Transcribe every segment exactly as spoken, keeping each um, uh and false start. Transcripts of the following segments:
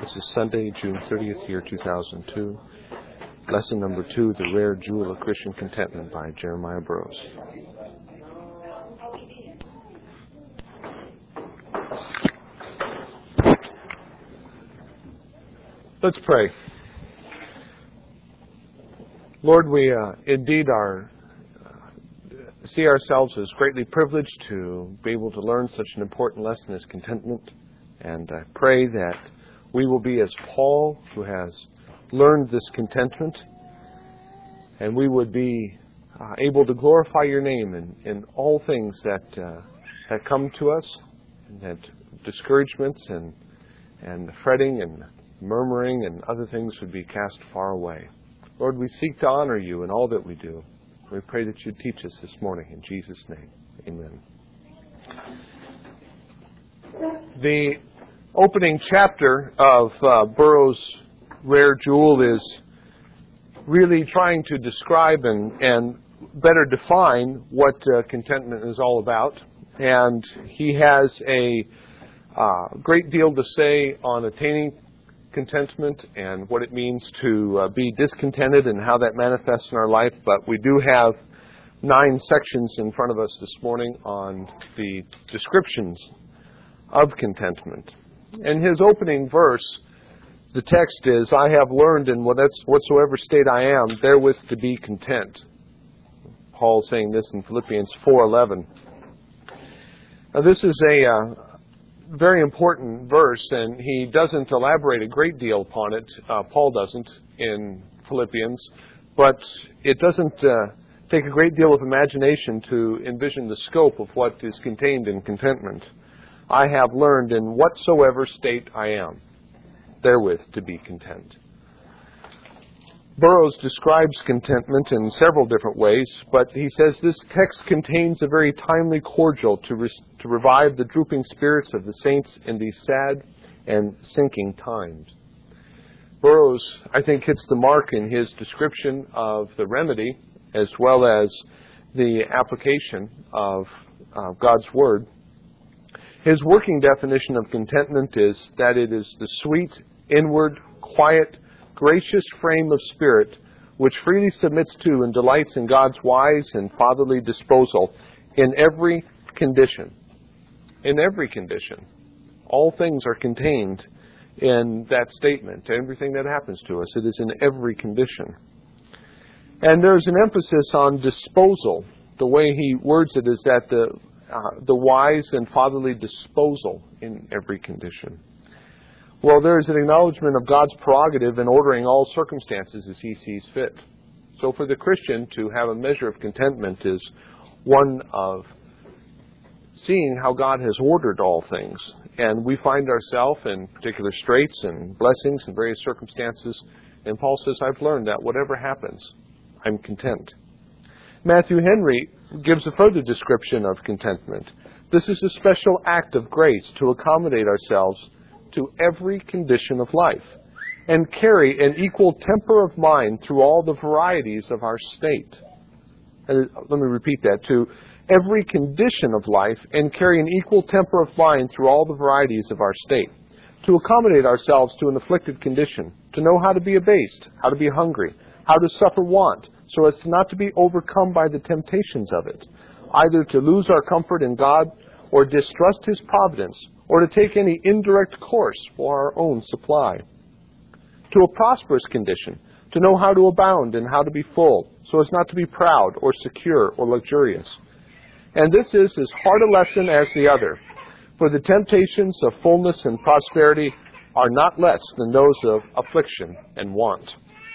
This is Sunday, June thirtieth, year two thousand two. Lesson number two, The Rare Jewel of Christian Contentment by Jeremiah Burroughs. Let's pray. Lord, we uh, indeed are uh, see ourselves as greatly privileged to be able to learn such an important lesson as contentment. And I pray that we will be as Paul, who has learned this contentment, and we would be uh, able to glorify your name in, in all things that uh, that come to us, and that discouragements and and fretting and murmuring and other things would be cast far away. Lord, we seek to honor you in all that we do. We pray that you teach us this morning in Jesus' name. Amen. The opening chapter of uh, Burroughs' Rare Jewel is really trying to describe and, and better define what uh, contentment is all about. And he has a uh, great deal to say on attaining contentment and what it means to uh, be discontented and how that manifests in our life. But we do have nine sections in front of us this morning on the descriptions of contentment. In his opening verse, the text is, I have learned in whatsoever state I am, therewith to be content. Paul saying this in Philippians four eleven. Now this is a uh, very important verse, and he doesn't elaborate a great deal upon it. Uh, Paul doesn't in Philippians, but it doesn't uh, take a great deal of imagination to envision the scope of what is contained in contentment. I have learned in whatsoever state I am, therewith to be content. Burroughs describes contentment in several different ways, but he says this text contains a very timely cordial to, re- to revive the drooping spirits of the saints in these sad and sinking times. Burroughs, I think, hits the mark in his description of the remedy as well as the application of uh, God's Word. His working definition of contentment is that it is the sweet, inward, quiet, gracious frame of spirit which freely submits to and delights in God's wise and fatherly disposal in every condition. In every condition. All things are contained in that statement. Everything that happens to us, it is in every condition. And there's an emphasis on disposal. The way he words it is that the Uh, the wise and fatherly disposal in every condition. Well, there is an acknowledgement of God's prerogative in ordering all circumstances as He sees fit. So for the Christian to have a measure of contentment is one of seeing how God has ordered all things. And we find ourselves in particular straits and blessings and various circumstances. And Paul says, I've learned that whatever happens, I'm content. Matthew Henry gives a further description of contentment. This is a special act of grace to accommodate ourselves to every condition of life and carry an equal temper of mind through all the varieties of our state. And let me repeat that, to every condition of life and carry an equal temper of mind through all the varieties of our state. To accommodate ourselves to an afflicted condition, to know how to be abased, how to be hungry, how to suffer want, so as to not to be overcome by the temptations of it, either to lose our comfort in God, or distrust His providence, or to take any indirect course for our own supply. To a prosperous condition, to know how to abound and how to be full, so as not to be proud, or secure, or luxurious. And this is as hard a lesson as the other, for the temptations of fullness and prosperity are not less than those of affliction and want.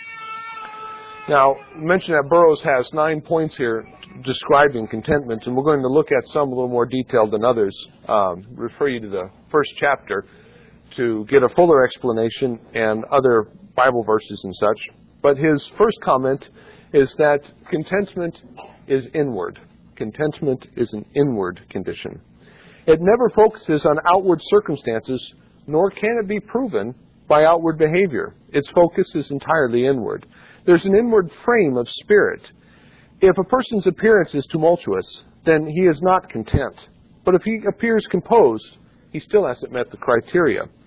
Now, mention that Burroughs has nine points here describing contentment, and we're going to look at some a little more detailed than others. Um, refer you to the first chapter to get a fuller explanation and other Bible verses and such. But his first comment is that contentment is inward. Contentment is an inward condition. It never focuses on outward circumstances, nor can it be proven by outward behavior. Its focus is entirely inward. There's an inward frame of spirit. If a person's appearance is tumultuous, then he is not content. But if he appears composed, he still hasn't met the criteria.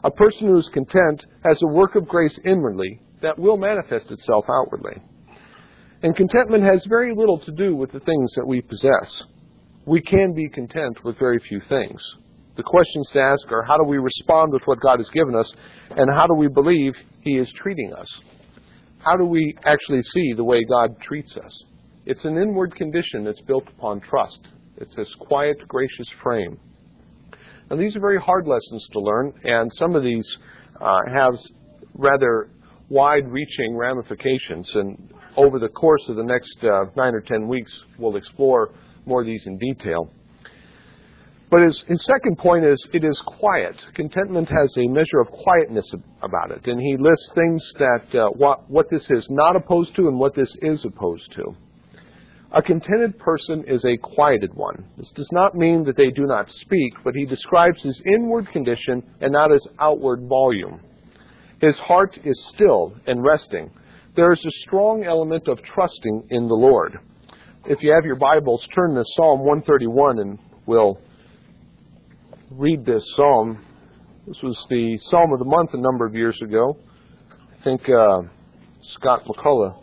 A person who is content has a work of grace inwardly that will manifest itself outwardly. And contentment has very little to do with the things that we possess. We can be content with very few things. The questions to ask are, how do we respond with what God has given us, and how do we believe He is treating us? How do we actually see the way God treats us? It's an inward condition that's built upon trust. It's this quiet, gracious frame. Now, these are very hard lessons to learn, and some of these uh, have rather wide-reaching ramifications. And over the course of the next uh, nine or ten weeks, we'll explore more of these in detail. But his, his second point is, it is quiet. Contentment has a measure of quietness about it. And he lists things that, uh, what, what this is not opposed to and what this is opposed to. A contented person is a quieted one. This does not mean that they do not speak, but he describes his inward condition and not his outward volume. His heart is still and resting. There is a strong element of trusting in the Lord. If you have your Bibles, turn to Psalm one thirty-one and we'll read this psalm. This was the Psalm of the Month a number of years ago. I think uh, Scott McCullough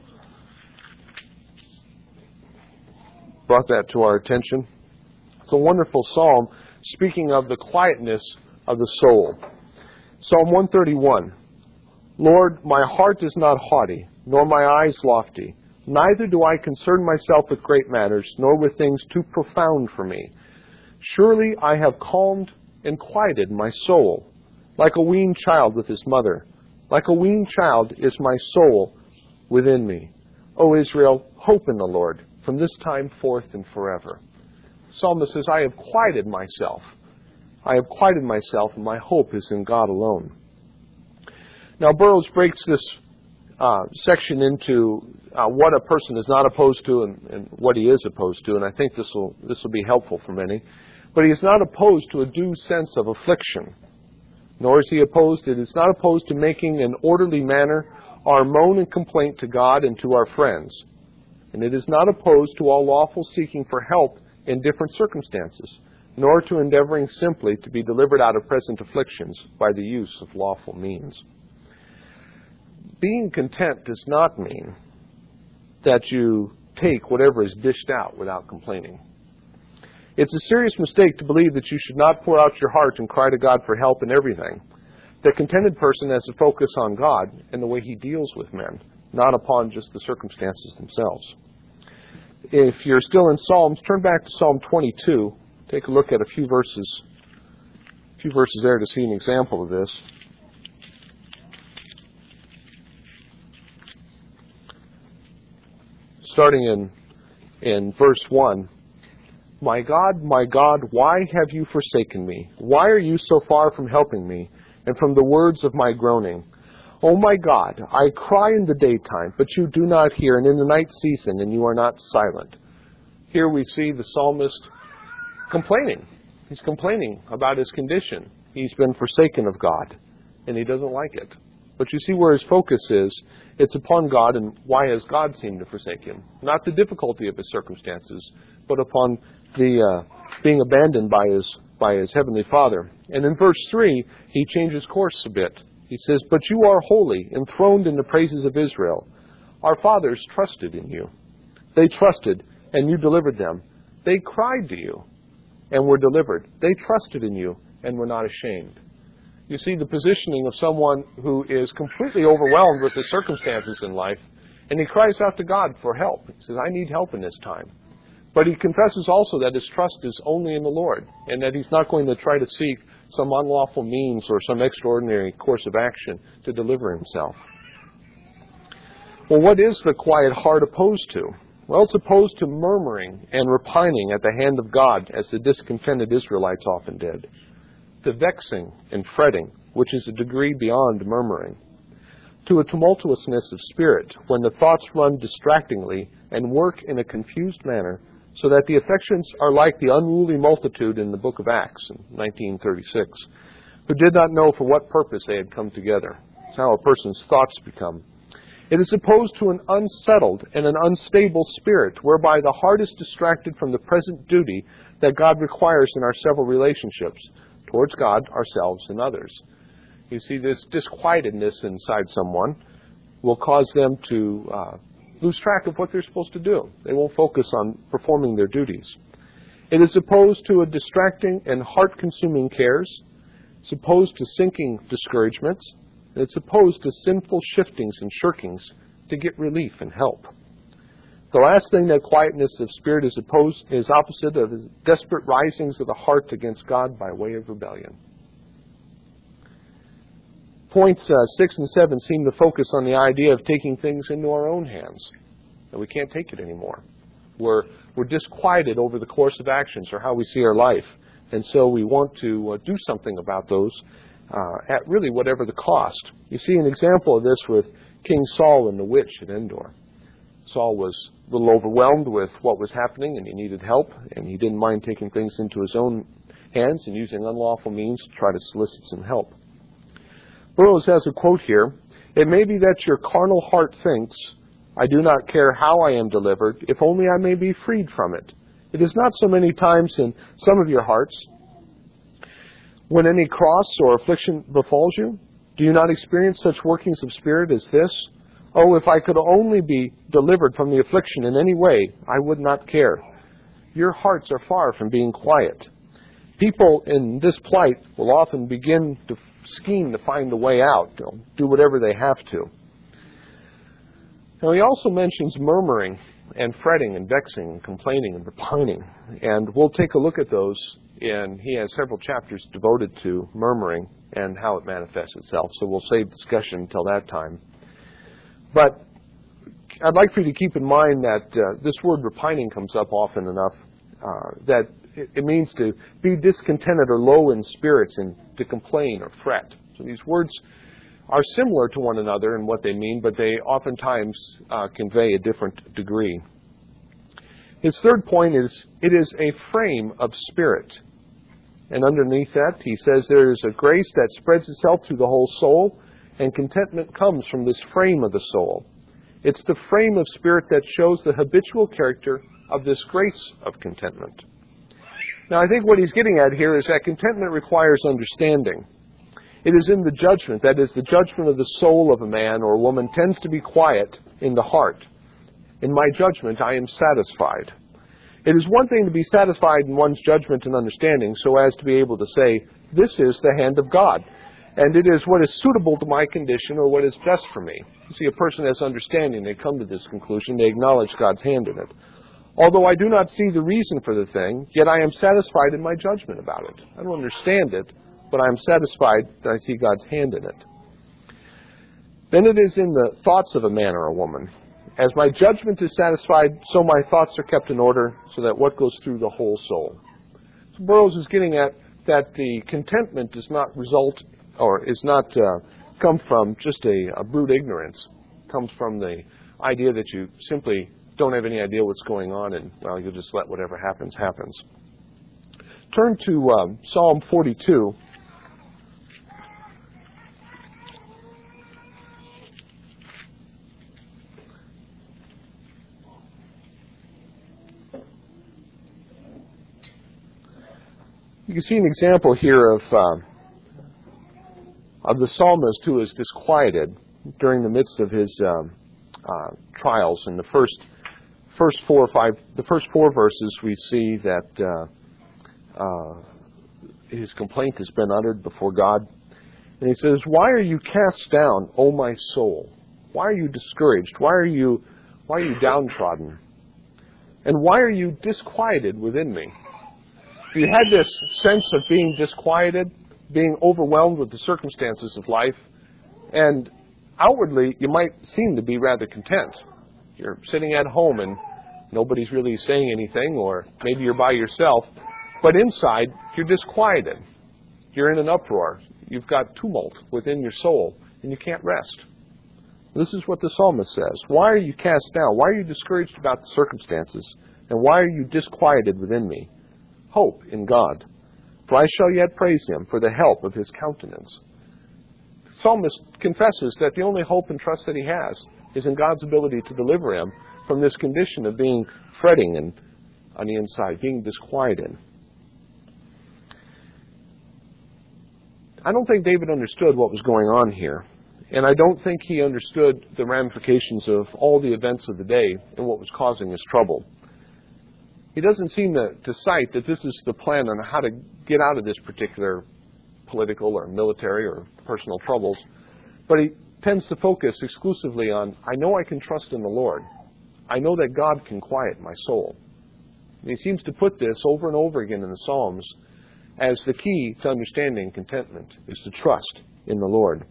brought that to our attention. It's a wonderful psalm speaking of the quietness of the soul. Psalm one thirty-one. Lord, my heart is not haughty, nor my eyes lofty. Neither do I concern myself with great matters, nor with things too profound for me. Surely I have calmed and quieted my soul, like a weaned child with his mother. Like a weaned child is my soul within me. O Israel, hope in the Lord, from this time forth and forever. The psalmist says, I have quieted myself. I have quieted myself, and my hope is in God alone. Now, Burroughs breaks this uh, section into uh, what a person is not opposed to and, and what he is opposed to, and I think this will this will be helpful for many. But he is not opposed to a due sense of affliction, nor is he opposed, it is not opposed to making in orderly manner our moan and complaint to God and to our friends. And it is not opposed to all lawful seeking for help in different circumstances, nor to endeavoring simply to be delivered out of present afflictions by the use of lawful means. Being content does not mean that you take whatever is dished out without complaining. It's a serious mistake to believe that you should not pour out your heart and cry to God for help in everything. The contented person has to focus on God and the way He deals with men, not upon just the circumstances themselves. If you're still in Psalms, turn back to Psalm twenty-two. Take a look at a few verses, a few verses there to see an example of this. Starting in in verse one. My God, my God, why have you forsaken me? Why are you so far from helping me and from the words of my groaning? O my God, I cry in the daytime, but you do not hear, and in the night season, and you are not silent. Here we see the psalmist complaining. He's complaining about his condition. He's been forsaken of God, and he doesn't like it. But you see where his focus is. It's upon God, and why has God seemed to forsake him? Not the difficulty of his circumstances, but upon the uh, being abandoned by his by his heavenly Father. And in verse three, he changes course a bit. He says, but you are holy, enthroned in the praises of Israel. Our fathers trusted in you. They trusted, and you delivered them. They cried to you, and were delivered. They trusted in you, and were not ashamed. You see the positioning of someone who is completely overwhelmed with the circumstances in life, and he cries out to God for help. He says, I need help in this time. But he confesses also that his trust is only in the Lord, and that he's not going to try to seek some unlawful means or some extraordinary course of action to deliver himself. Well, what is the quiet heart opposed to? Well, it's opposed to murmuring and repining at the hand of God, as the discontented Israelites often did. To vexing and fretting, which is a degree beyond murmuring. To a tumultuousness of spirit, when the thoughts run distractingly and work in a confused manner, so that the affections are like the unruly multitude in the book of Acts in nineteen thirty-six, who did not know for what purpose they had come together. That's how a person's thoughts become. It is opposed to an unsettled and an unstable spirit, whereby the heart is distracted from the present duty that God requires in our several relationships, towards God, ourselves, and others. You see, this disquietedness inside someone will cause them to uh, lose track of what they're supposed to do. They won't focus on performing their duties. It is opposed to a distracting and heart-consuming cares. It's opposed to sinking discouragements. And it's opposed to sinful shiftings and shirkings to get relief and help. The last thing that quietness of spirit is opposed is opposite of is desperate risings of the heart against God by way of rebellion. Points uh, six and seven seem to focus on the idea of taking things into our own hands. That we can't take it anymore. We're, we're disquieted over the course of actions or how we see our life. And so we want to uh, do something about those uh, at really whatever the cost. You see an example of this with King Saul and the witch at Endor. Saul was a little overwhelmed with what was happening and he needed help. And he didn't mind taking things into his own hands and using unlawful means to try to solicit some help. Burroughs has a quote here. It may be that your carnal heart thinks, I do not care how I am delivered, if only I may be freed from it. It is not so many times in some of your hearts when any cross or affliction befalls you. Do you not experience such workings of spirit as this? Oh, if I could only be delivered from the affliction in any way, I would not care. Your hearts are far from being quiet. People in this plight will often begin to scheme to find a way out. They'll do whatever they have to. Now, he also mentions murmuring and fretting and vexing and complaining and repining. And we'll take a look at those. And he has several chapters devoted to murmuring and how it manifests itself. So we'll save discussion until that time. But I'd like for you to keep in mind that uh, this word repining comes up often enough uh, that it, it means to be discontented or low in spirits and to complain or fret. So these words are similar to one another in what they mean, but they oftentimes uh, convey a different degree. His third point is, it is a frame of spirit. And underneath that, he says there is a grace that spreads itself through the whole soul, and contentment comes from this frame of the soul. It's the frame of spirit that shows the habitual character of this grace of contentment. Now, I think what he's getting at here is that contentment requires understanding. It is in the judgment, that is, the judgment of the soul of a man or a woman tends to be quiet in the heart. In my judgment, I am satisfied. It is one thing to be satisfied in one's judgment and understanding so as to be able to say, this is the hand of God, and it is what is suitable to my condition or what is best for me. You see, a person has understanding, they come to this conclusion, they acknowledge God's hand in it. Although I do not see the reason for the thing, yet I am satisfied in my judgment about it. I don't understand it, but I am satisfied that I see God's hand in it. Then it is in the thoughts of a man or a woman. As my judgment is satisfied, so my thoughts are kept in order, so that what goes through the whole soul. So Burroughs is getting at that the contentment does not result, or is not uh, come from just a, a brute ignorance. It comes from the idea that you simply don't have any idea what's going on, and well, you'll just let whatever happens, happens. Turn to um, Psalm forty-two. You can see an example here of uh, of the psalmist who is disquieted during the midst of his um, uh, trials. In the first first four or five, the first four verses, we see that uh, uh, his complaint has been uttered before God, and he says, "Why are you cast down, O my soul? Why are you discouraged? Why are you why are you downtrodden? And why are you disquieted within me?" You had this sense of being disquieted, being overwhelmed with the circumstances of life, and outwardly you might seem to be rather content. You're sitting at home and nobody's really saying anything, or maybe you're by yourself, but inside you're disquieted. You're in an uproar. You've got tumult within your soul, and you can't rest. This is what the psalmist says. Why are you cast down? Why are you discouraged about the circumstances? And why are you disquieted within me? Hope in God, for I shall yet praise him for the help of his countenance. The psalmist confesses that the only hope and trust that he has is in God's ability to deliver him from this condition of being fretting and on the inside, being disquieted. I don't think David understood what was going on here. And I don't think he understood the ramifications of all the events of the day and what was causing his trouble. He doesn't seem to, to cite that this is the plan on how to get out of this particular political or military or personal troubles. But he tends to focus exclusively on, I know I can trust in the Lord. I know that God can quiet my soul. And he seems to put this over and over again in the Psalms as the key to understanding contentment, is to trust in the Lord.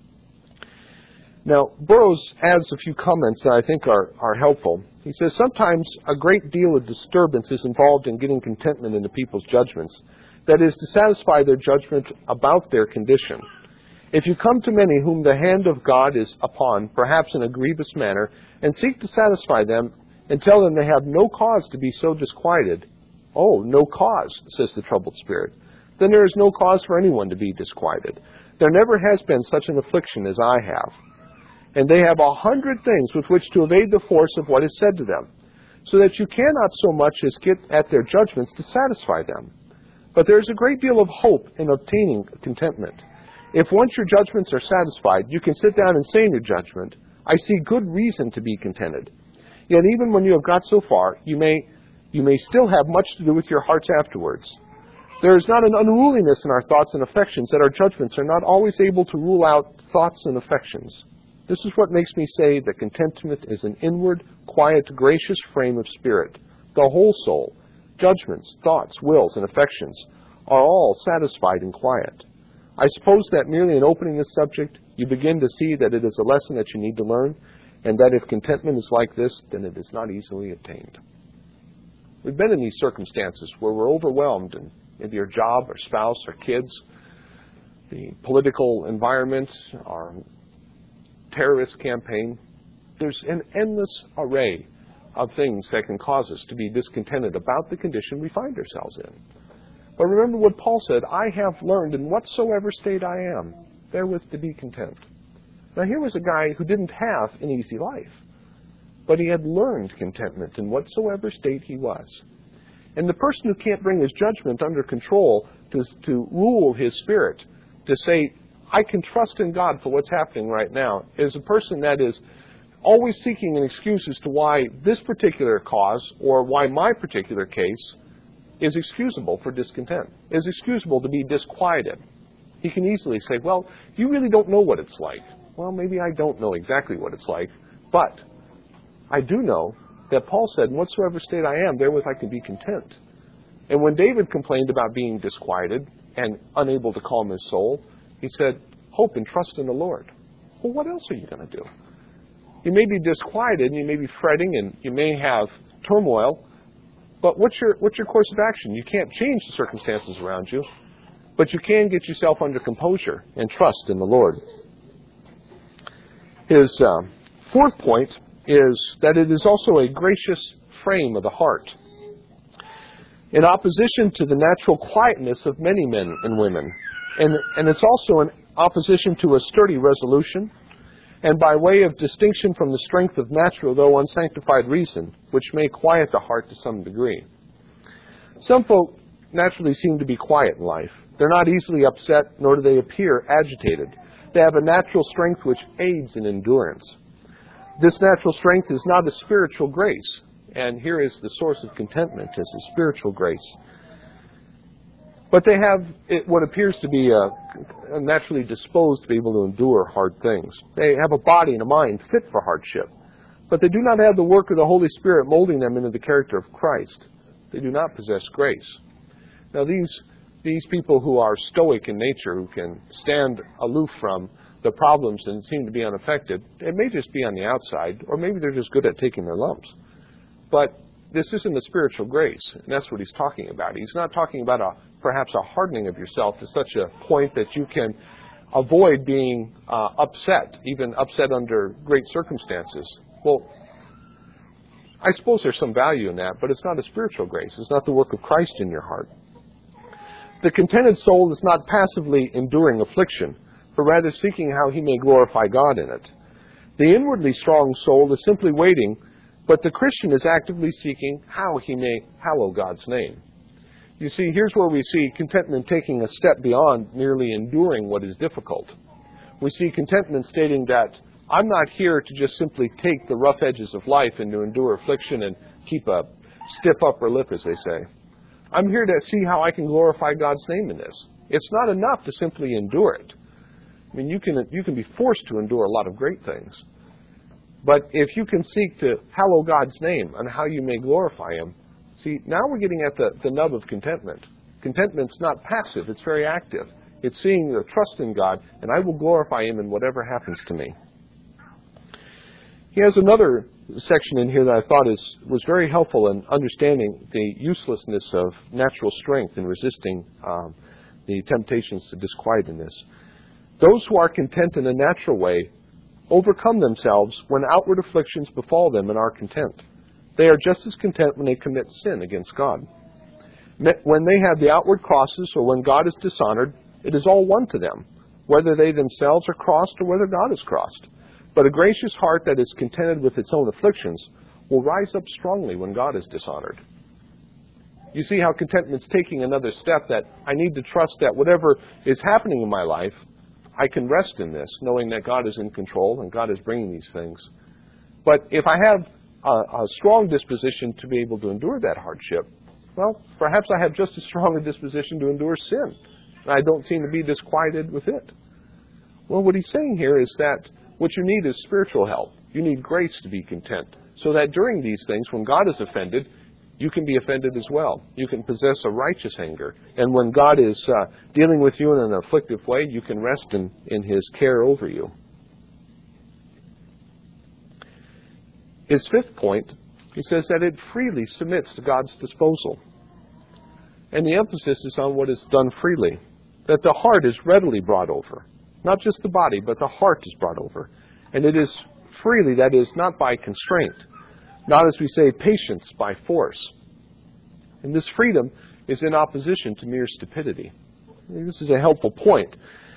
Now, Burroughs adds a few comments that I think are, are helpful. He says, sometimes a great deal of disturbance is involved in getting contentment into people's judgments. That is, to satisfy their judgment about their condition. If you come to many whom the hand of God is upon, perhaps in a grievous manner, and seek to satisfy them, and tell them they have no cause to be so disquieted, oh, no cause, says the troubled spirit, then there is no cause for anyone to be disquieted. There never has been such an affliction as I have. And they have a hundred things with which to evade the force of what is said to them, so that you cannot so much as get at their judgments to satisfy them. But there is a great deal of hope in obtaining contentment. If once your judgments are satisfied, you can sit down and say in your judgment, I see good reason to be contented. Yet even when you have got so far, you may, you may still have much to do with your hearts afterwards. There is not an unruliness in our thoughts and affections that our judgments are not always able to rule out thoughts and affections. This is what makes me say that contentment is an inward, quiet, gracious frame of spirit. The whole soul, judgments, thoughts, wills, and affections are all satisfied and quiet. I suppose that merely in opening this subject, you begin to see that it is a lesson that you need to learn, and that if contentment is like this, then it is not easily attained. We've been in these circumstances where we're overwhelmed, and maybe our job, our spouse, our kids, the political environment, our terrorist campaign. There's an endless array of things that can cause us to be discontented about the condition we find ourselves in. But remember what Paul said, I have learned in whatsoever state I am, therewith to be content. Now here was a guy who didn't have an easy life, but he had learned contentment in whatsoever state he was. And the person who can't bring his judgment under control to, to rule his spirit, to say, I can trust in God for what's happening right now, is a person that is always seeking an excuse as to why this particular cause or why my particular case is excusable for discontent, is excusable to be disquieted. He can easily say, well, you really don't know what it's like. Well, maybe I don't know exactly what it's like, but I do know that Paul said, in whatsoever state I am, therewith I can be content. And when David complained about being disquieted and unable to calm his soul, he said, hope and trust in the Lord. Well, what else are you going to do? You may be disquieted and you may be fretting and you may have turmoil, but what's your, what's your course of action? You can't change the circumstances around you, but you can get yourself under composure and trust in the Lord. His uh, fourth point is that it is also a gracious frame of the heart. In opposition to the natural quietness of many men and women, and, and it's also in opposition to a sturdy resolution, and by way of distinction from the strength of natural, though unsanctified reason, which may quiet the heart to some degree. Some folk naturally seem to be quiet in life. They're not easily upset, nor do they appear agitated. They have a natural strength which aids in endurance. This natural strength is not a spiritual grace, and here is the source of contentment, is a spiritual grace. But they have it, what appears to be a, a naturally disposed to be able to endure hard things. They have a body and a mind fit for hardship, but they do not have the work of the Holy Spirit molding them into the character of Christ. They do not possess grace. Now these these people who are stoic in nature, who can stand aloof from the problems and seem to be unaffected, it may just be on the outside, or maybe they're just good at taking their lumps. But this isn't a spiritual grace, and that's what he's talking about. He's not talking about a perhaps a hardening of yourself to such a point that you can avoid being uh, upset, even upset under great circumstances. Well, I suppose there's some value in that, but it's not a spiritual grace. It's not the work of Christ in your heart. The contented soul is not passively enduring affliction, but rather seeking how he may glorify God in it. The inwardly strong soul is simply waiting, but the Christian is actively seeking how he may hallow God's name. You see, here's where we see contentment taking a step beyond merely enduring what is difficult. We see contentment stating that I'm not here to just simply take the rough edges of life and to endure affliction and keep a stiff upper lip, as they say. I'm here to see how I can glorify God's name in this. It's not enough to simply endure it. I mean, you can you can be forced to endure a lot of great things. But if you can seek to hallow God's name and how you may glorify Him, see, now we're getting at the, the nub of contentment. Contentment's not passive, it's very active. It's seeing the trust in God, and I will glorify Him in whatever happens to me. He has another section in here that I thought is was very helpful in understanding the uselessness of natural strength in resisting um, the temptations to disquietedness. Those who are content in a natural way overcome themselves when outward afflictions befall them and are content. They are just as content when they commit sin against God. When they have the outward crosses or when God is dishonored, it is all one to them, whether they themselves are crossed or whether God is crossed. But a gracious heart that is contented with its own afflictions will rise up strongly when God is dishonored. You see how contentment's taking another step, that I need to trust that whatever is happening in my life, I can rest in this, knowing that God is in control and God is bringing these things. But if I have a, a strong disposition to be able to endure that hardship, well, perhaps I have just as strong a disposition to endure sin. And I don't seem to be disquieted with it. Well, what he's saying here is that what you need is spiritual help. You need grace to be content, so that during these things, when God is offended, you can be offended as well. You can possess a righteous anger. And when God is uh, dealing with you in an afflictive way, you can rest in, in His care over you. His fifth point, he says that it freely submits to God's disposal. And the emphasis is on what is done freely, that the heart is readily brought over. Not just the body, but the heart is brought over. And it is freely, that is, not by constraint. Not, as we say, patience by force. And this freedom is in opposition to mere stupidity. This is a helpful point.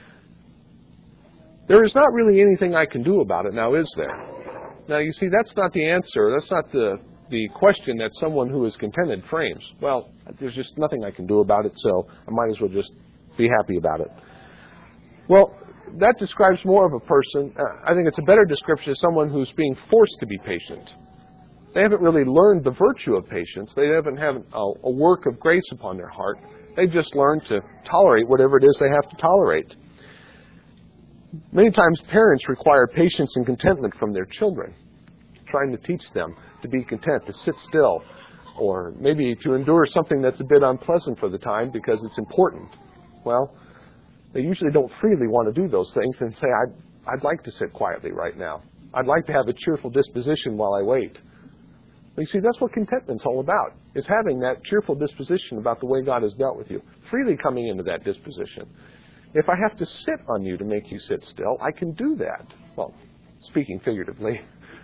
There is not really anything I can do about it now, is there? Now, you see, that's not the answer. That's not the, the question that someone who is contented frames. Well, there's just nothing I can do about it, so I might as well just be happy about it. Well, that describes more of a person. Uh, I think it's a better description of someone who's being forced to be patient. They haven't really learned the virtue of patience. They haven't had a, a work of grace upon their heart. They've just learned to tolerate whatever it is they have to tolerate. Many times parents require patience and contentment from their children, trying to teach them to be content, to sit still, or maybe to endure something that's a bit unpleasant for the time because it's important. Well, they usually don't freely want to do those things and say, I'd, I'd like to sit quietly right now. I'd like to have a cheerful disposition while I wait. But you see, that's what contentment's all about, is having that cheerful disposition about the way God has dealt with you, freely coming into that disposition. If I have to sit on you to make you sit still, I can do that. Well, speaking figuratively.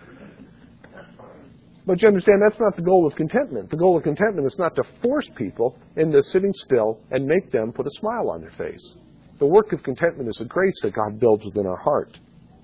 But you understand, that's not the goal of contentment. The goal of contentment is not to force people into sitting still and make them put a smile on their face. The work of contentment is a grace that God builds within our heart.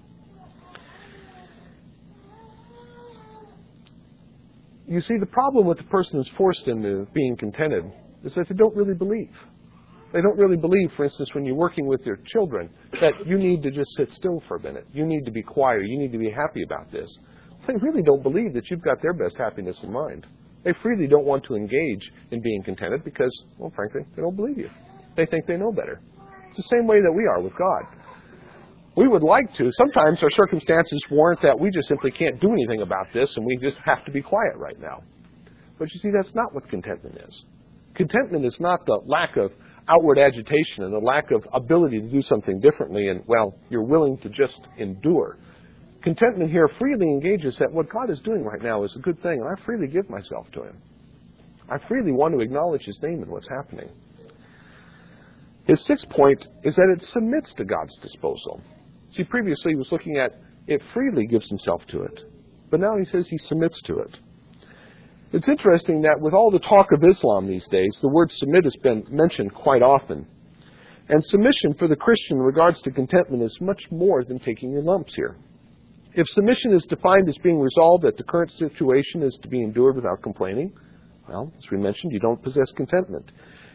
You see, the problem with the person who's forced into being contented is that they don't really believe. They don't really believe, for instance, when you're working with your children, that you need to just sit still for a minute. You need to be quiet. You need to be happy about this. They really don't believe that you've got their best happiness in mind. They freely don't want to engage in being contented because, well, frankly, they don't believe you. They think they know better. It's the same way that we are with God. We would like to. Sometimes our circumstances warrant that we just simply can't do anything about this and we just have to be quiet right now. But you see, that's not what contentment is. Contentment is not the lack of outward agitation and the lack of ability to do something differently and, well, you're willing to just endure. Contentment here freely engages that what God is doing right now is a good thing, and I freely give myself to Him. I freely want to acknowledge His name in what's happening. His sixth point is that it submits to God's disposal. See, previously he was looking at it freely gives himself to it, but now he says he submits to it. It's interesting that with all the talk of Islam these days, the word submit has been mentioned quite often. And submission for the Christian in regards to contentment is much more than taking your lumps here. If submission is defined as being resolved that the current situation is to be endured without complaining, well, as we mentioned, you don't possess contentment.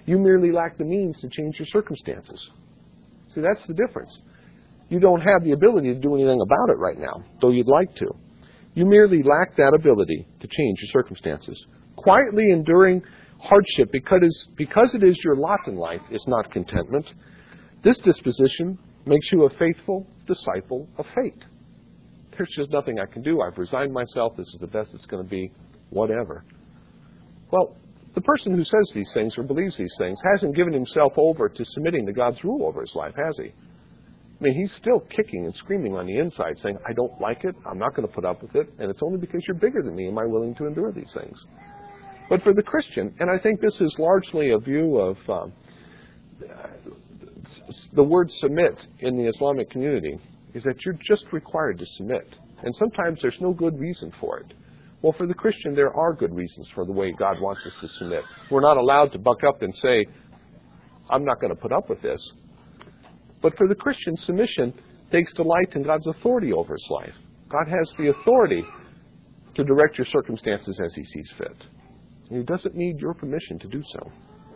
You merely lack the means to change your circumstances. See, that's the difference. You don't have the ability to do anything about it right now, though you'd like to. You merely lack that ability to change your circumstances. Quietly enduring hardship because, because it is your lot in life is not contentment. This disposition makes you a faithful disciple of fate. There's just nothing I can do. I've resigned myself. This is the best it's going to be. Whatever. Well, the person who says these things or believes these things hasn't given himself over to submitting to God's rule over his life, has he? I mean, he's still kicking and screaming on the inside, saying, I don't like it, I'm not going to put up with it, and it's only because you're bigger than me am I willing to endure these things. But for the Christian, and I think this is largely a view of um, the word submit in the Islamic community, is that you're just required to submit. And sometimes there's no good reason for it. Well, for the Christian, there are good reasons for the way God wants us to submit. We're not allowed to buck up and say, I'm not going to put up with this. But for the Christian, submission takes delight in God's authority over his life. God has the authority to direct your circumstances as he sees fit. And he doesn't need your permission to do so.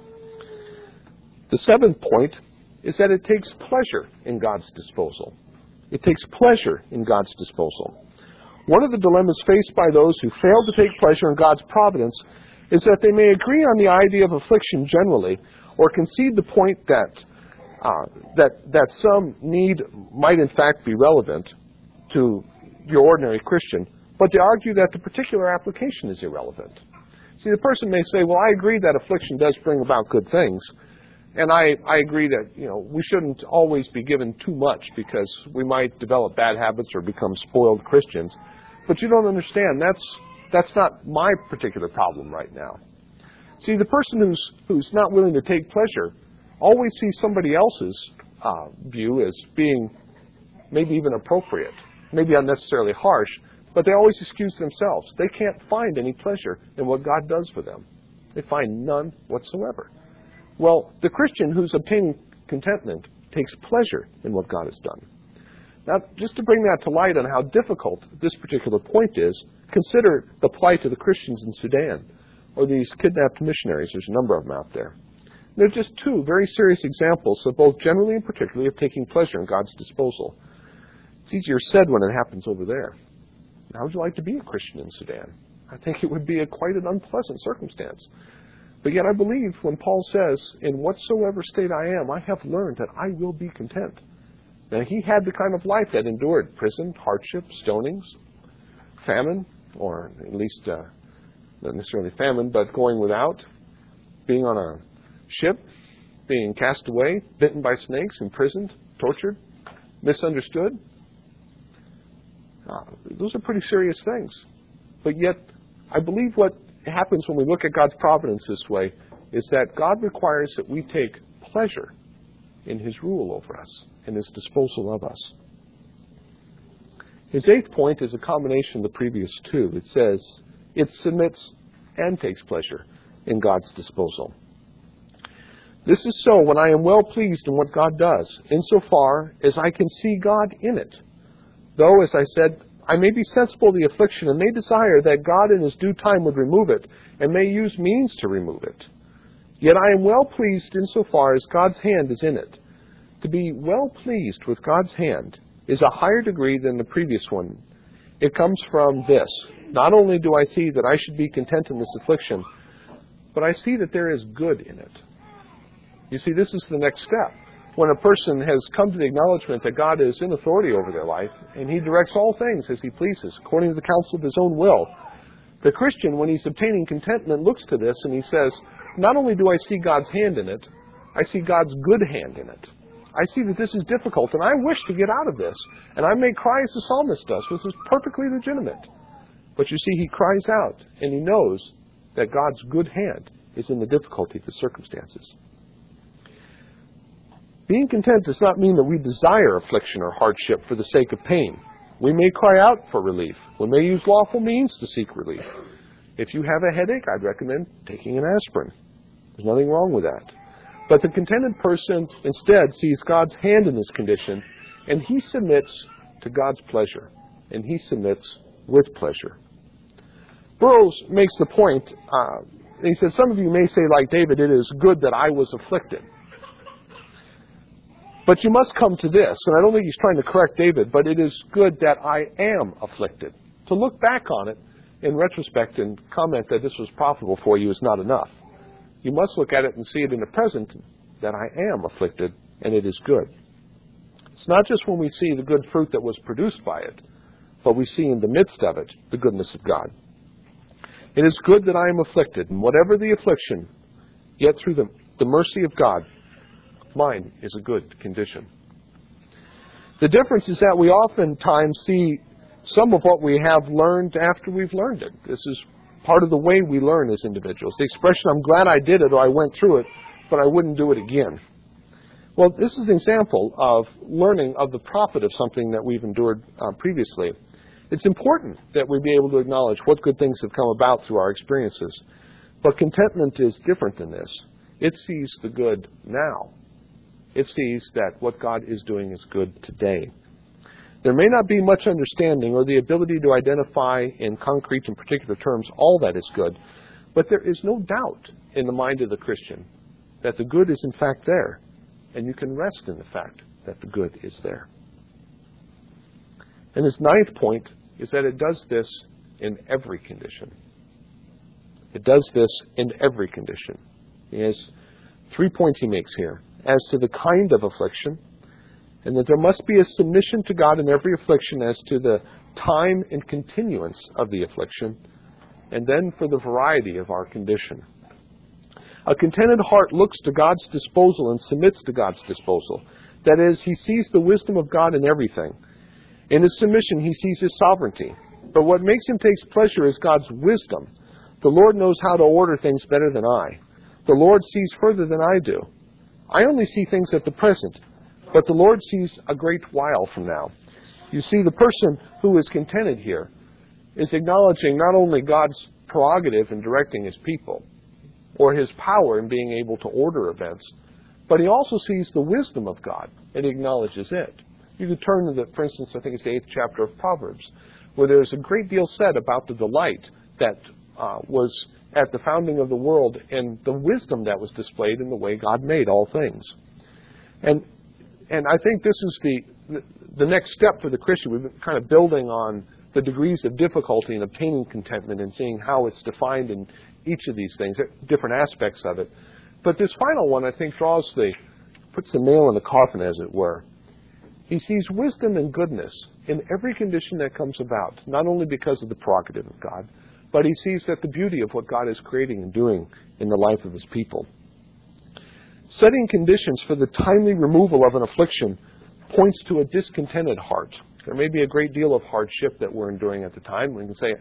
The seventh point is that it takes pleasure in God's disposal. It takes pleasure in God's disposal. One of the dilemmas faced by those who fail to take pleasure in God's providence is that they may agree on the idea of affliction generally, or concede the point that uh, that that some need might in fact be relevant to your ordinary Christian, but they argue that the particular application is irrelevant. See, the person may say, well, I agree that affliction does bring about good things, and I, I agree that, you know, we shouldn't always be given too much because we might develop bad habits or become spoiled Christians. But you don't understand. That's that's not my particular problem right now. See, the person who's who's not willing to take pleasure always sees somebody else's uh, view as being maybe even appropriate, maybe unnecessarily harsh, but they always excuse themselves. They can't find any pleasure in what God does for them. They find none whatsoever. Well, the Christian who's obtaining contentment takes pleasure in what God has done. Now, just to bring that to light on how difficult this particular point is, consider the plight of the Christians in Sudan, or these kidnapped missionaries. There's a number of them out there. They're just two very serious examples of both generally and particularly of taking pleasure in God's disposal. It's easier said when it happens over there. How would you like to be a Christian in Sudan? I think it would be a quite an unpleasant circumstance. But yet I believe when Paul says, in whatsoever state I am, I have learned that I will be content. Now, he had the kind of life that endured prison, hardship, stonings, famine, or at least uh, not necessarily famine, but going without, being on a ship, being cast away, bitten by snakes, imprisoned, tortured, misunderstood. Uh, those are pretty serious things. But yet, I believe what happens when we look at God's providence this way is that God requires that we take pleasure in his rule over us, in his disposal of us. His eighth point is a combination of the previous two. It says, it submits and takes pleasure in God's disposal. This is so when I am well pleased in what God does, insofar as I can see God in it. Though, as I said, I may be sensible of the affliction and may desire that God in his due time would remove it, and may use means to remove it. Yet I am well pleased insofar as God's hand is in it. To be well pleased with God's hand is a higher degree than the previous one. It comes from this. Not only do I see that I should be content in this affliction, but I see that there is good in it. You see, this is the next step. When a person has come to the acknowledgement that God is in authority over their life, and he directs all things as he pleases, according to the counsel of his own will, the Christian, when he's obtaining contentment, looks to this and he says, not only do I see God's hand in it, I see God's good hand in it. I see that this is difficult, and I wish to get out of this. And I may cry as the psalmist does, which is perfectly legitimate. But you see, he cries out, and he knows that God's good hand is in the difficulty of the circumstances. Being content does not mean that we desire affliction or hardship for the sake of pain. We may cry out for relief. We may use lawful means to seek relief. If you have a headache, I'd recommend taking an aspirin. There's nothing wrong with that. But the contented person instead sees God's hand in this condition, and he submits to God's pleasure, and he submits with pleasure. Burroughs makes the point uh, he says, some of you may say like David, it is good that I was afflicted. But you must come to this, and I don't think he's trying to correct David, but it is good that I am afflicted. To look back on it in retrospect and comment that this was profitable for you is not enough. You must look at it and see it in the present, that I am afflicted, and it is good. It's not just when we see the good fruit that was produced by it, but we see in the midst of it the goodness of God. It is good that I am afflicted, and whatever the affliction, yet through the, the mercy of God, mine is a good condition. The difference is that we oftentimes see some of what we have learned after we've learned it. This is part of the way we learn as individuals. The expression, I'm glad I did it or I went through it, but I wouldn't do it again. Well, this is an example of learning of the profit of something that we've endured uh, previously. It's important that we be able to acknowledge what good things have come about through our experiences. But contentment is different than this. It sees the good now. It sees that what God is doing is good today. There may not be much understanding or the ability to identify in concrete and particular terms all that is good, but there is no doubt in the mind of the Christian that the good is in fact there, and you can rest in the fact that the good is there. And his ninth point is that it does this in every condition. It does this in every condition. He has three points he makes here. As to the kind of affliction, and that there must be a submission to God in every affliction as to the time and continuance of the affliction, and then for the variety of our condition. A contented heart looks to God's disposal and submits to God's disposal. That is, he sees the wisdom of God in everything. In his submission, he sees his sovereignty. But what makes him take pleasure is God's wisdom. The Lord knows how to order things better than I. The Lord sees further than I do. I only see things at the present, but the Lord sees a great while from now. You see, the person who is contented here is acknowledging not only God's prerogative in directing his people, or his power in being able to order events, but he also sees the wisdom of God and acknowledges it. You could turn to, the, for instance, I think it's the eighth chapter of Proverbs, where there's a great deal said about the delight that uh, was at the founding of the world and the wisdom that was displayed in the way God made all things. And and I think this is the the next step for the Christian. We've been kind of building on the degrees of difficulty in obtaining contentment and seeing how it's defined in each of these things, different aspects of it. But this final one, I think, draws the, puts the nail in the coffin, as it were. He sees wisdom and goodness in every condition that comes about, not only because of the prerogative of God, but he sees that the beauty of what God is creating and doing in the life of his people. Setting conditions for the timely removal of an affliction points to a discontented heart. There may be a great deal of hardship that we're enduring at the time. We can say,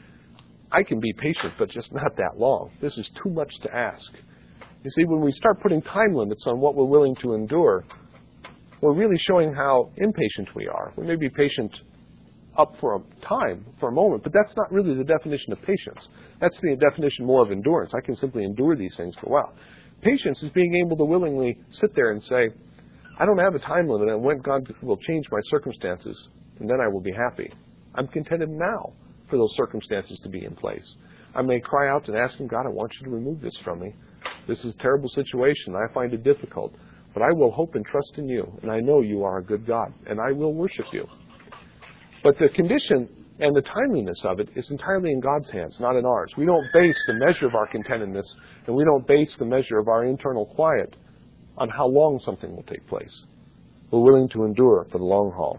I can be patient, but just not that long. This is too much to ask. You see, when we start putting time limits on what we're willing to endure, we're really showing how impatient we are. We may be patient up for a time, for a moment, but that's not really the definition of patience. That's the definition more of endurance. I can simply endure these things for a while. Patience is being able to willingly sit there and say, I don't have a time limit, and when God will change my circumstances, and then I will be happy. I'm contented now for those circumstances to be in place. I may cry out and ask him, God, I want you to remove this from me. This is a terrible situation. I find it difficult. But I will hope and trust in you, and I know you are a good God, and I will worship you. But the condition and the timeliness of it is entirely in God's hands, not in ours. We don't base the measure of our contentedness, and we don't base the measure of our internal quiet on how long something will take place. We're willing to endure for the long haul.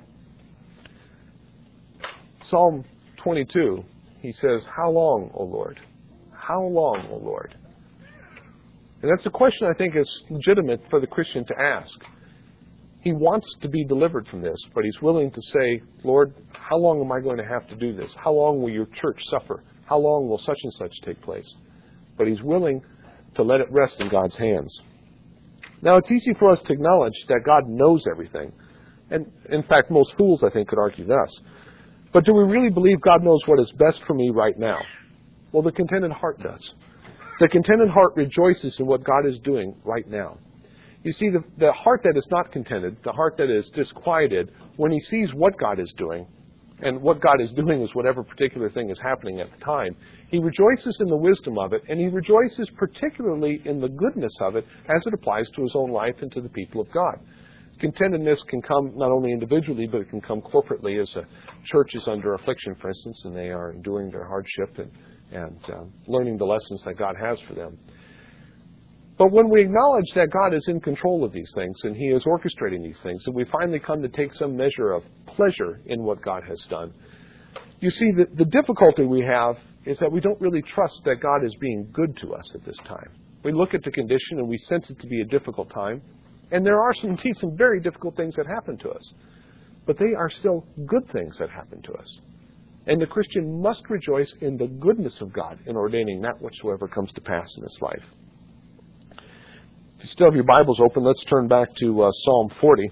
Psalm twenty-two, he says, how long, O Lord? How long, O Lord? And that's a question I think is legitimate for the Christian to ask. He wants to be delivered from this, but he's willing to say, Lord, how long am I going to have to do this? How long will your church suffer? How long will such and such take place? But he's willing to let it rest in God's hands. Now, it's easy for us to acknowledge that God knows everything. And, in fact, most fools, I think, could argue thus. But do we really believe God knows what is best for me right now? Well, the contented heart does. The contented heart rejoices in what God is doing right now. You see, the, the heart that is not contented, the heart that is disquieted, when he sees what God is doing, And what God is doing is whatever particular thing is happening at the time. He rejoices in the wisdom of it, and he rejoices particularly in the goodness of it as it applies to his own life and to the people of God. Contentedness can come not only individually, but it can come corporately as a church is under affliction, for instance, and they are enduring their hardship and, and uh, learning the lessons that God has for them. But when we acknowledge that God is in control of these things and he is orchestrating these things, and we finally come to take some measure of pleasure in what God has done, you see that the difficulty we have is that we don't really trust that God is being good to us at this time. We look at the condition and we sense it to be a difficult time, and there are some, indeed some very difficult things that happen to us. But they are still good things that happen to us. And the Christian must rejoice in the goodness of God in ordaining that whatsoever comes to pass in his life. If you still have your Bibles open, let's turn back to uh, Psalm forty.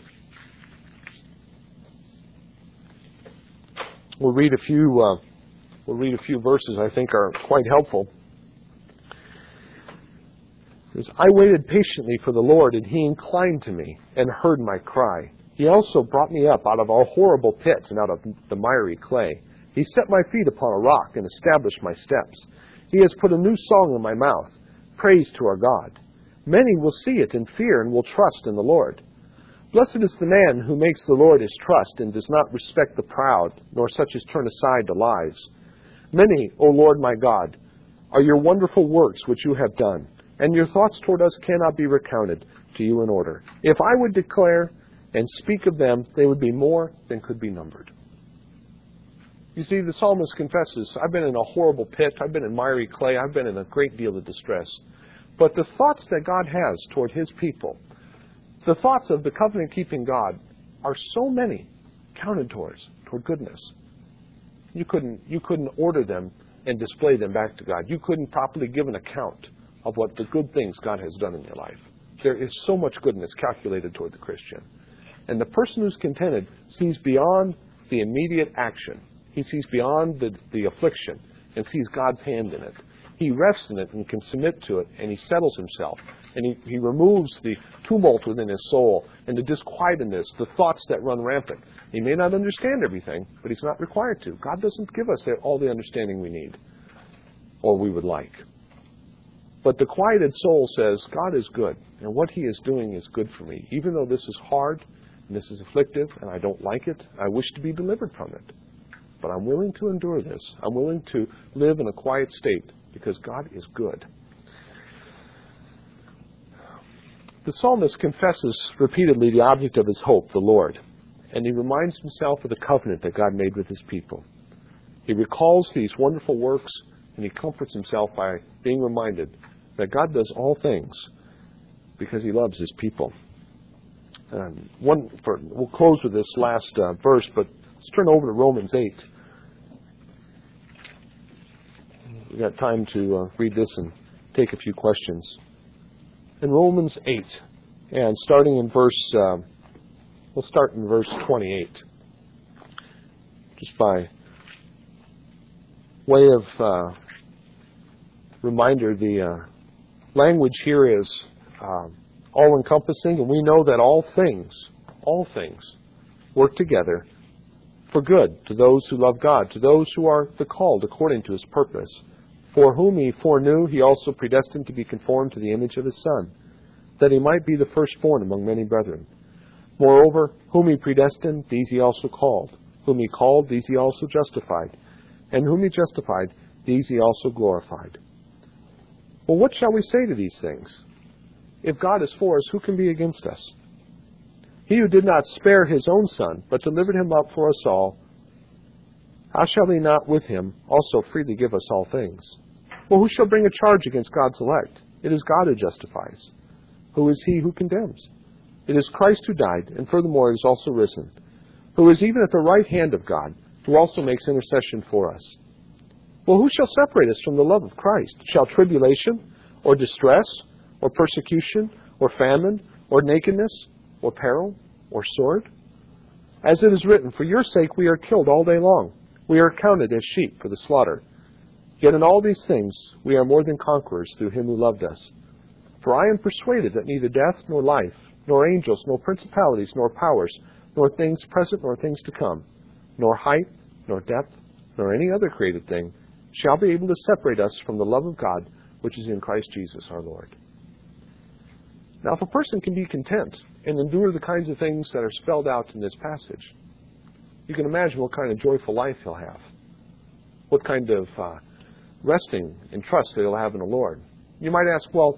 We'll read a few. Uh, we'll read a few verses I think are quite helpful. It says, I waited patiently for the Lord, and he inclined to me and heard my cry. He also brought me up out of all horrible pits and out of the miry clay. He set my feet upon a rock and established my steps. He has put a new song in my mouth, praise to our God. Many will see it and fear and will trust in the Lord. Blessed is the man who makes the Lord his trust and does not respect the proud, nor such as turn aside to lies. Many, O Lord my God, are your wonderful works which you have done, and your thoughts toward us cannot be recounted to you in order. If I would declare and speak of them, they would be more than could be numbered. You see, the psalmist confesses, I've been in a horrible pit, I've been in miry clay, I've been in a great deal of distress. But the thoughts that God has toward his people, the thoughts of the covenant-keeping God, are so many counted towards, toward goodness. You couldn't, you couldn't order them and display them back to God. You couldn't properly give an account of what the good things God has done in your life. There is so much goodness calculated toward the Christian. And the person who's contented sees beyond the immediate action. He sees beyond the, the affliction and sees God's hand in it. He rests in it and can submit to it, and he settles himself. And he, he removes the tumult within his soul and the disquietedness, the thoughts that run rampant. He may not understand everything, but he's not required to. God doesn't give us all the understanding we need or we would like. But the quieted soul says, God is good, and what he is doing is good for me. Even though this is hard, and this is afflictive, and I don't like it, I wish to be delivered from it. But I'm willing to endure this. I'm willing to live in a quiet state because God is good. The psalmist confesses repeatedly the object of his hope, the Lord, and he reminds himself of the covenant that God made with his people. He recalls these wonderful works, and he comforts himself by being reminded that God does all things because he loves his people. Um, one, for, we'll close with this last uh, verse, but let's turn over to Romans eight. We've got time to uh, read this and take a few questions. In Romans eight, and starting in verse, uh, we'll start in verse twenty-eight. Just by way of uh, reminder, the uh, language here is uh, all-encompassing, and we know that all things, all things, work together for good to those who love God, to those who are the called according to his purpose. For whom he foreknew, he also predestined to be conformed to the image of his Son, that he might be the firstborn among many brethren. Moreover, whom he predestined, these he also called. Whom he called, these he also justified. And whom he justified, these he also glorified. Well, what shall we say to these things? If God is for us, who can be against us? He who did not spare his own Son, but delivered him up for us all, how shall he not with him also freely give us all things? Well, who shall bring a charge against God's elect? It is God who justifies. Who is he who condemns? It is Christ who died, and furthermore is also risen, who is even at the right hand of God, who also makes intercession for us. Well, who shall separate us from the love of Christ? Shall tribulation, or distress, or persecution, or famine, or nakedness, or peril, or sword? As it is written, for your sake we are killed all day long. We are counted as sheep for the slaughter. Yet in all these things we are more than conquerors through him who loved us. For I am persuaded that neither death, nor life, nor angels, nor principalities, nor powers, nor things present, nor things to come, nor height, nor depth, nor any other created thing shall be able to separate us from the love of God, which is in Christ Jesus our Lord. Now, if a person can be content and endure the kinds of things that are spelled out in this passage, you can imagine what kind of joyful life he'll have, what kind of uh, resting and trust that he'll have in the Lord. You might ask, well,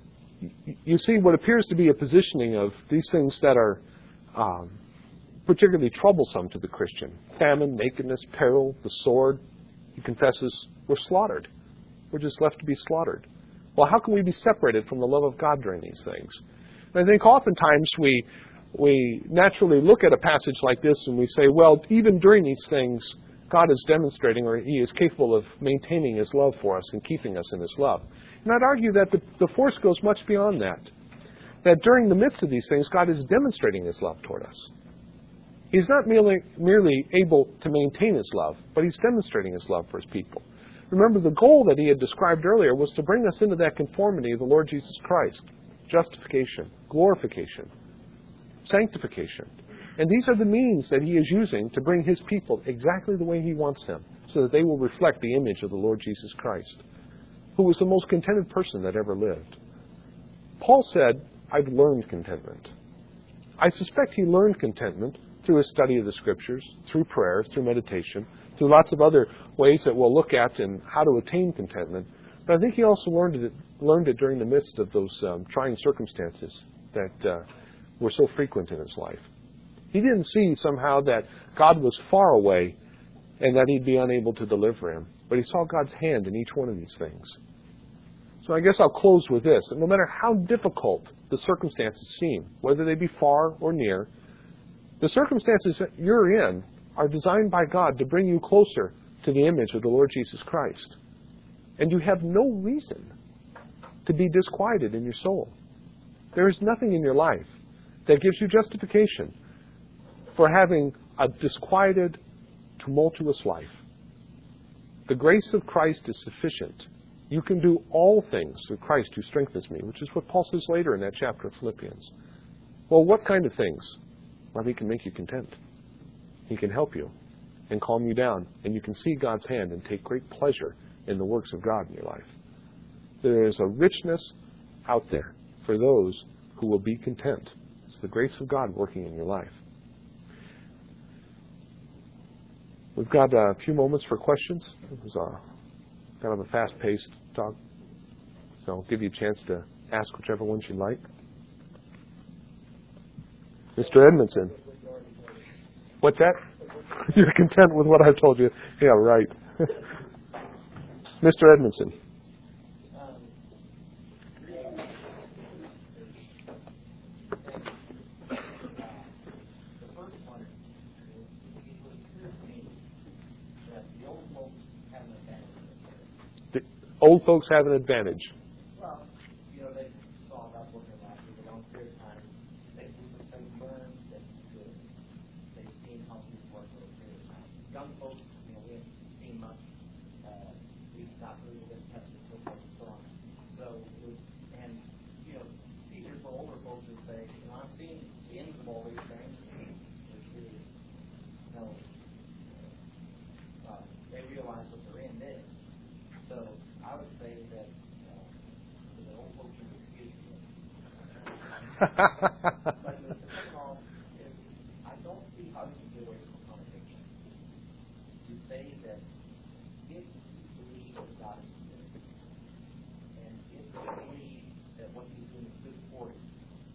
you see what appears to be a positioning of these things that are um, particularly troublesome to the Christian. Famine, nakedness, peril, the sword. He confesses, we're slaughtered. We're just left to be slaughtered. Well, how can we be separated from the love of God during these things? And I think oftentimes we we naturally look at a passage like this and we say, well, even during these things, God is demonstrating, or He is capable of maintaining His love for us and keeping us in His love. And I'd argue that the, the force goes much beyond that. That during the midst of these things, God is demonstrating His love toward us. He's not merely, merely able to maintain His love, but He's demonstrating His love for His people. Remember, the goal that He had described earlier was to bring us into that conformity of the Lord Jesus Christ. Justification, glorification, sanctification. And these are the means that He is using to bring His people exactly the way He wants them, so that they will reflect the image of the Lord Jesus Christ, who was the most contented person that ever lived. Paul said, I've learned contentment. I suspect he learned contentment through his study of the Scriptures, through prayer, through meditation, through lots of other ways that we'll look at in how to attain contentment. But I think he also learned it, learned it during the midst of those um, trying circumstances that uh, were so frequent in his life. He didn't see somehow that God was far away and that He'd be unable to deliver him. But he saw God's hand in each one of these things. So I guess I'll close with this. No matter how difficult the circumstances seem, whether they be far or near, the circumstances that you're in are designed by God to bring you closer to the image of the Lord Jesus Christ. And you have no reason to be disquieted in your soul. There is nothing in your life that gives you justification for having a disquieted, tumultuous life. The grace of Christ is sufficient. You can do all things through Christ who strengthens me, which is what Paul says later in that chapter of Philippians. Well, what kind of things? Well, He can make you content. He can help you and calm you down, and you can see God's hand and take great pleasure in the works of God in your life. There is a richness out there for those who will be content. It's the grace of God working in your life. We've got a few moments for questions. It was a, kind of a fast-paced talk, so I'll give you a chance to ask whichever ones you like. Mister Edmondson. What's that? You're content with what I've told you. Yeah, right. Mister Edmondson. Old folks have an advantage. Well, you know, they saw about working life for a long period of time. They they learned that good. They've seen how people work for a period of time. Young folks, you know, we haven't seen much. Uh, we've not really been tested so far and so on. So, and you know, teachers for older folks would say, you know, I've seen the ends of all these things. Which is, you know, uh, they realize what their end is. So I would say that uh, the old folks are excuse me. But the second of all, is I don't see how you can get away from a contradiction. To say that if you believe that God is good, and if you believe that what He's doing is good for you,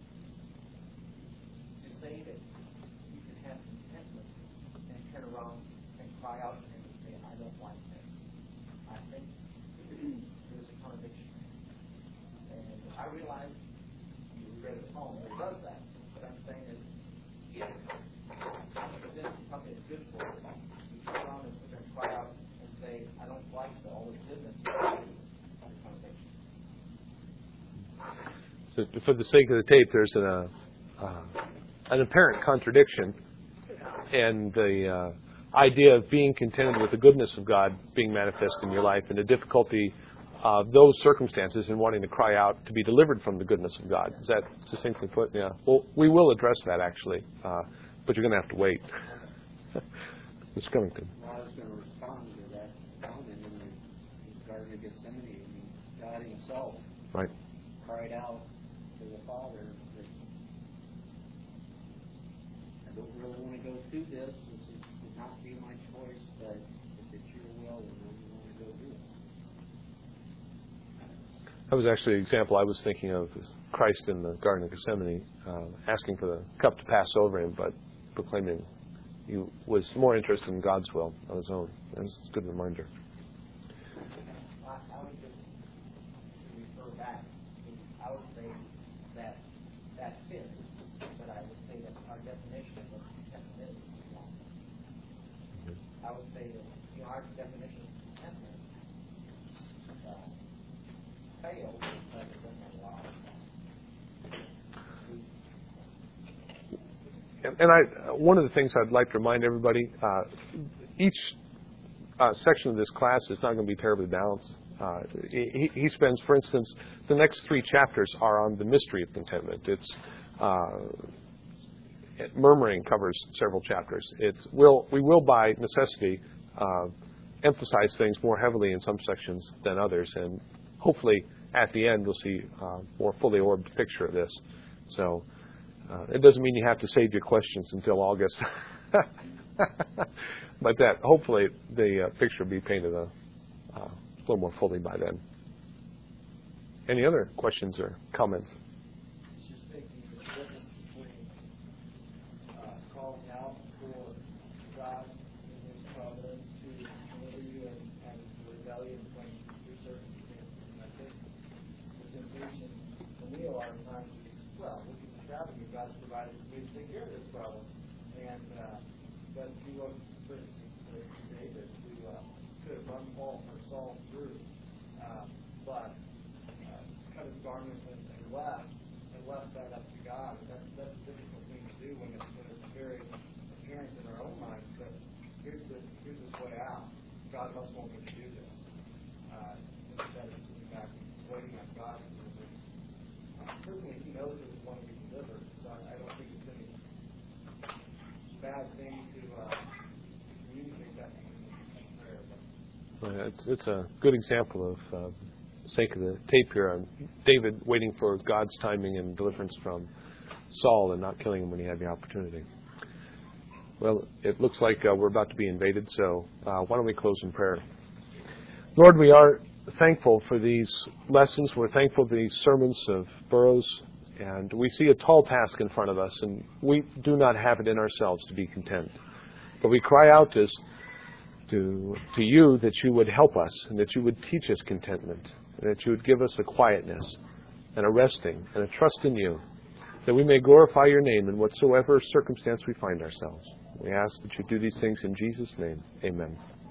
to say that you can have contentment and turn around and cry out to Him and say, I don't like this. I think there's a contradiction. And I realize you read a song that does that. What I'm saying is, if this is something that's good for us, you turn around and, and cry out and say, I don't like the, all this goodness. That's a contradiction. So for the sake of the tape, there's an, uh, uh, an apparent contradiction, and the uh, idea of being contented with the goodness of God being manifest in your life, and the difficulty of those circumstances and wanting to cry out to be delivered from the goodness of God. Is that succinctly put? Yeah. Well, we will address that actually, uh, but you're going to have to wait. Mister Covington. Well, I was going to respond to that comment in the Garden of Gethsemane. I mean, God Himself right. cried out to the Father that I don't really want to go through this. This is, would not be my choice, but if it's your will, then I'm going to go do it. That was actually the example I was thinking of, is Christ in the Garden of Gethsemane, uh, asking for the cup to pass over him, but proclaiming he was more interested in God's will on his own. That's a good reminder. I, I would just refer back. I would say that that fits, but I would say that our definition of contentment is wrong. I would say that you know, our definition of contentment uh, fails because it doesn't allow us. And, and I, one of the things I'd like to remind everybody, uh, each uh, section of this class is not going to be terribly balanced. Uh, he, he spends, for instance, the next three chapters are on the mystery of contentment. It's uh, it, murmuring covers several chapters. It's will we will by necessity uh, emphasize things more heavily in some sections than others, and hopefully at the end we'll see a more fully orbed picture of this. So. Uh, it doesn't mean you have to save your questions until August. But that, hopefully, the uh, picture will be painted a, uh, a little more fully by then. Any other questions or comments? It's just thinking the difference between uh, calling out for God in His providence to deliver you and, and rebellion from your circumstances. And I think the temptation when we are at times is, well, we can traveling, God's provided a way to take care of this problem. And uh, but you look, for instance, to David, who uh, could have run Paul or Saul through, uh, but uh, cut his garment and, and left, and left that up to God. And that's, that's a difficult thing to do when it's, when it's very apparent in our own minds. But here's this, here's this way out. God must want me to do this. Uh, instead of sitting back and waiting on God to do this. Uh, certainly, He knows that we want to be delivered, so I don't think it's any bad thing to uh, communicate that in prayer. Well, it's, it's a good example of uh, the sake of the tape here on David waiting for God's timing and deliverance from Saul and not killing him when he had the opportunity. Well, it looks like uh, we're about to be invaded, so uh, why don't we close in prayer? Lord, we are thankful for these lessons. We're thankful for these sermons of Burroughs. And we see a tall task in front of us, and we do not have it in ourselves to be content. But we cry out as to, to you that you would help us, and that you would teach us contentment, and that you would give us a quietness, and a resting, and a trust in you, that we may glorify your name in whatsoever circumstance we find ourselves. We ask that you do these things in Jesus' name. Amen.